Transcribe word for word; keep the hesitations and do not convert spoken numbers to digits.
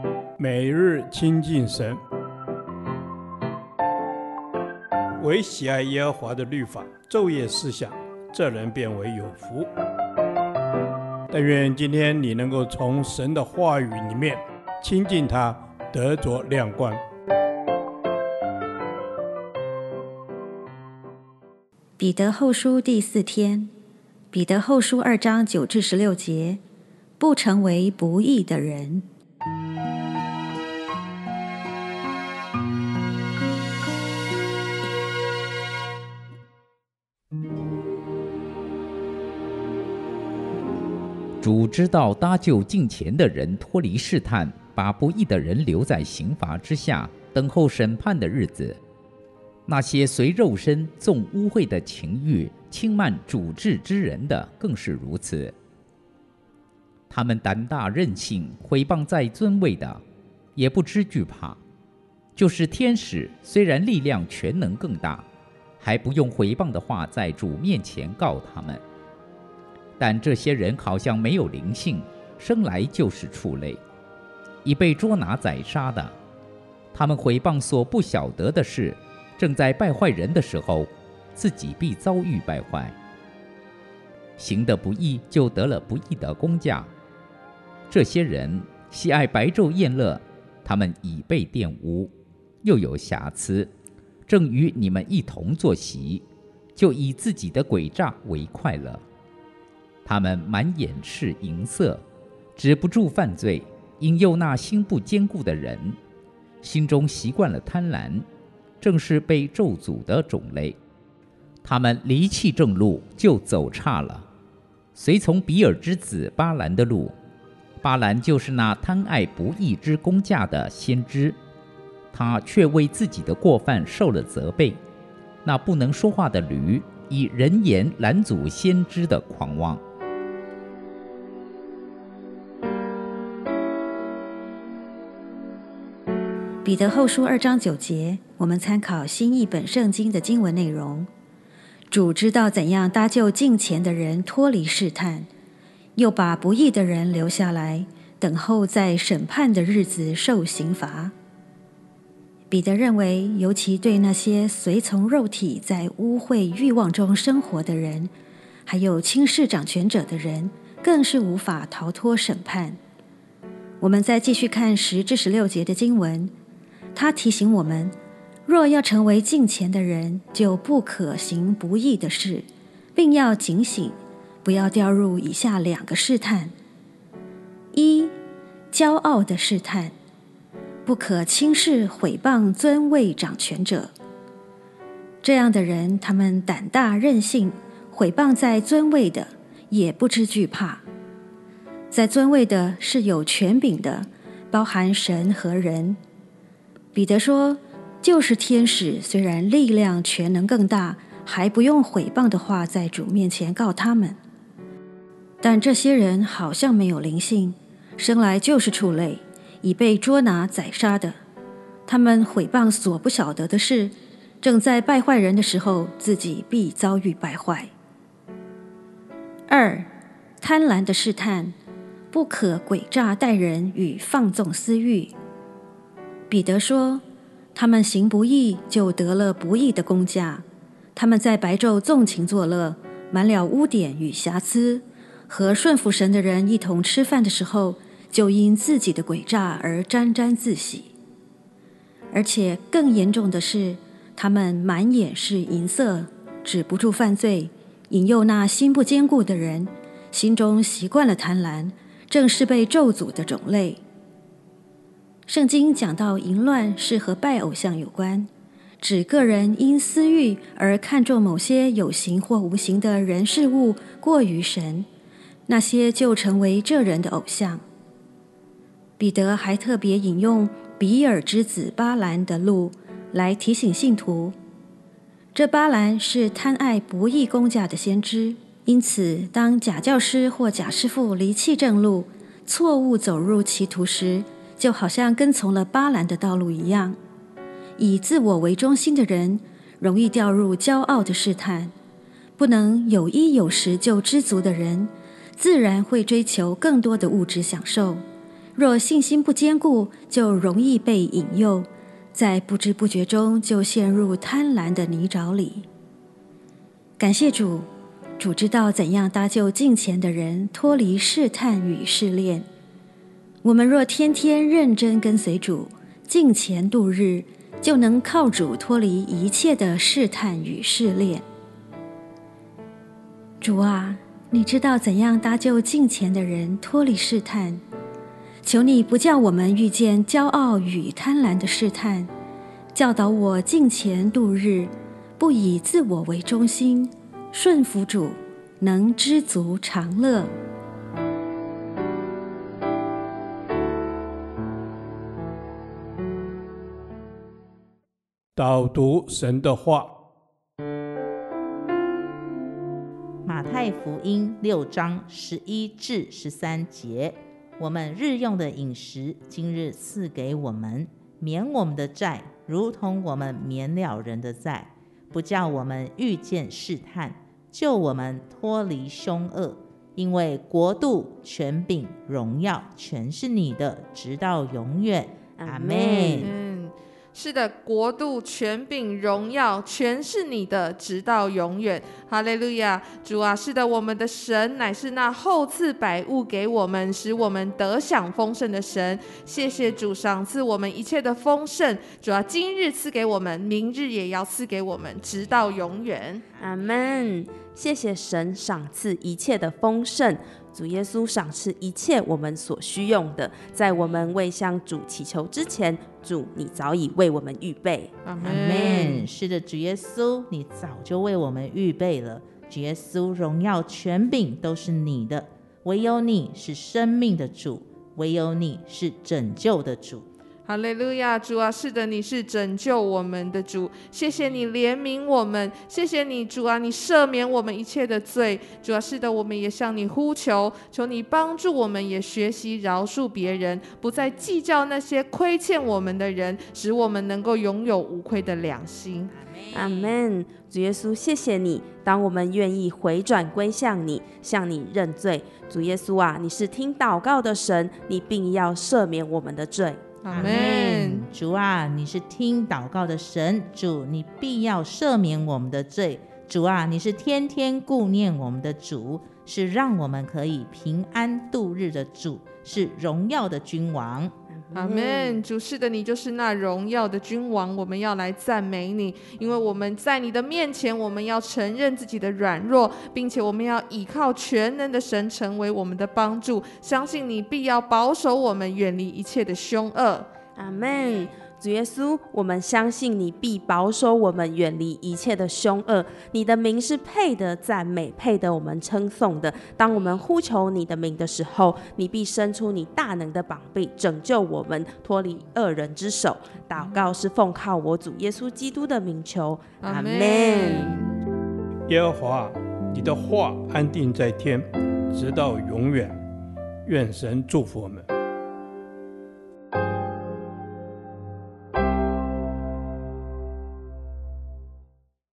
每日亲近神，唯喜爱耶和华的律法，昼夜思想，这人变为有福。但愿今天你能够从神的话语里面亲近他，得着亮光。 彼得后书第四天，彼得后书二章九至十六节，不成为不义的人。 主知道搭救敬虔的人脱离试探，把不义的人留在刑罚之下，等候审判的日子。那些随肉身纵污秽的情欲，轻慢主治之人的，更是如此。他们胆大任性，毁谤在尊位的，也不知惧怕。就是天使，虽然力量全能更大，还不用毁谤的话在主面前告他们。但这些人好像没有灵性，生来就是畜类，已被捉拿宰杀的。他们毁谤所不晓得的事，正在败坏人的时候，自己必遭遇败坏。行的不义，就得了不义的工价。这些人喜爱白昼宴乐，他们已被玷污，又有瑕疵，正与你们一同坐席，就以自己的诡诈为快乐。他们满眼是淫色，止不住犯罪，引诱那心不坚固的人，心中习惯了贪婪，正是被咒诅的种类。他们离弃正路，就走岔了，随从比尔之子巴兰的路。巴兰就是那贪爱不义之工价的先知，他却为自己的过犯受了责备。那不能说话的驴，以人言拦阻先知的狂妄。 彼得后书二章九节，我们参考新译本圣经的经文内容。主知道怎样搭救敬虔的人脱离试探，又把不义的人留下来，等候在审判的日子受刑罚。彼得认为，尤其对那些随从肉体在污秽欲望中生活的人，还有轻视掌权者的人，更是无法逃脱审判。我们再继续看十至十六节的经文，他提醒我们，若要成为敬虔的人，就不可行不义的事，并要警醒，不要掉入以下两个试探：一、骄傲的试探，不可轻视毁谤尊位掌权者。这样的人，他们胆大任性，毁谤在尊位的，也不知惧怕。在尊位的是有权柄的，包含神和人。彼得说，就是天使，虽然力量全能更大，还不用毁谤的话在主面前告他们。但这些人好像没有灵性，生来就是畜类，已被捉拿宰杀的。他们毁谤所不晓得的事，正在败坏人的时候，自己必遭遇败坏。二、贪婪的试探，不可诡诈待人与放纵私欲。彼得说，他们行不义，就得了不义的工价。他们在白昼纵情作乐，满了污点与瑕疵，和顺服神的人一同吃饭的时候，就因自己的诡诈而沾沾自喜。而且更严重的是，他们满眼是淫色，止不住犯罪，引诱那心不坚固的人，心中习惯了贪婪，正是被咒诅的种类。圣经讲到淫乱是和拜偶像有关，指个人因私欲而看重某些有形或无形的人事物过于神，那些就成为这人的偶像。彼得还特别引用比尔之子巴兰的路来提醒信徒，这巴兰是贪爱不义工价的先知，因此当假教师或假师傅离弃正路，错误走入歧途时，就好像跟从了巴兰的道路一样。以自我为中心的人，容易掉入骄傲的试探，不能有衣有食就知足的人，自然会追求更多的物质享受， 若信心不坚固，就容易被引诱，在不知不觉中就陷入贪婪的泥沼里。感谢主，主知道怎样搭救敬虔的人脱离试探与试炼。我们若天天认真跟随主，敬虔度日，就能靠主脱离一切的试探与试炼。主啊，你知道怎样搭救敬虔的人脱离试探，求你不叫我们遇见骄傲与贪婪的试探，教导我敬虔度日，不以自我为中心，顺服主，能知足常乐。 导读神的话。 马太福音六章十一至十三节，我们日用的饮食，今日赐给我们，免我们的债，如同我们免了人的债，不叫我们遇见试探，救我们脱离凶恶。因为国度、权柄、荣耀，全是你的，直到永远。阿们。 是的，国度、权柄、荣耀全是你的，直到永远。哈利路亚！主啊，是的，我们的神乃是那厚赐百物给我们，使我们得享丰盛的神。谢谢主赏赐我们一切的丰盛。主啊，今日赐给我们，明日也要赐给我们，直到永远。 阿们。谢谢神赏赐一切的丰盛，主耶稣赏赐一切我们所需用的，在我们未向主祈求之前，主你早已为我们预备。 阿们。是的，主耶稣你早就为我们预备了。主耶稣，荣耀权柄都是你的，唯有你是生命的主，唯有你是拯救的主。 哈利路亚！主啊，是的，你是拯救我们的主，谢谢你怜悯我们，谢谢你主啊，你赦免我们一切的罪。主啊，是的，我们也向你呼求，求你帮助我们，也学习饶恕别人，不再计较那些亏欠我们的人，使我们能够拥有无愧的良心。 阿们。主耶稣，谢谢你，当我们愿意回转归向你，向你认罪。主耶稣啊，你是听祷告的神，你并要赦免我们的罪。 阿们。 主啊，你是听祷告的神，主你必要赦免我们的罪。主啊，你是天天顾念我们的主，是让我们可以平安度日的主，是荣耀的君王。 阿们。主，是的，你就是那荣耀的君王，我们要来赞美你，因为我们在你的面前，我们要承认自己的软弱，并且我们要倚靠全能的神成为我们的帮助，相信你必要保守我们远离一切的凶恶。 阿们。主耶稣，我们相信你必保守我们远离一切的凶恶，你的名是配得赞美，配得我们称颂的。当我们呼求你的名的时候，你必伸出你大能的膀臂，拯救我们脱离恶人之手。祷告是奉靠我主耶稣基督的名求。阿们。 耶和华，你的话安定在天，直到永远。愿神祝福我们。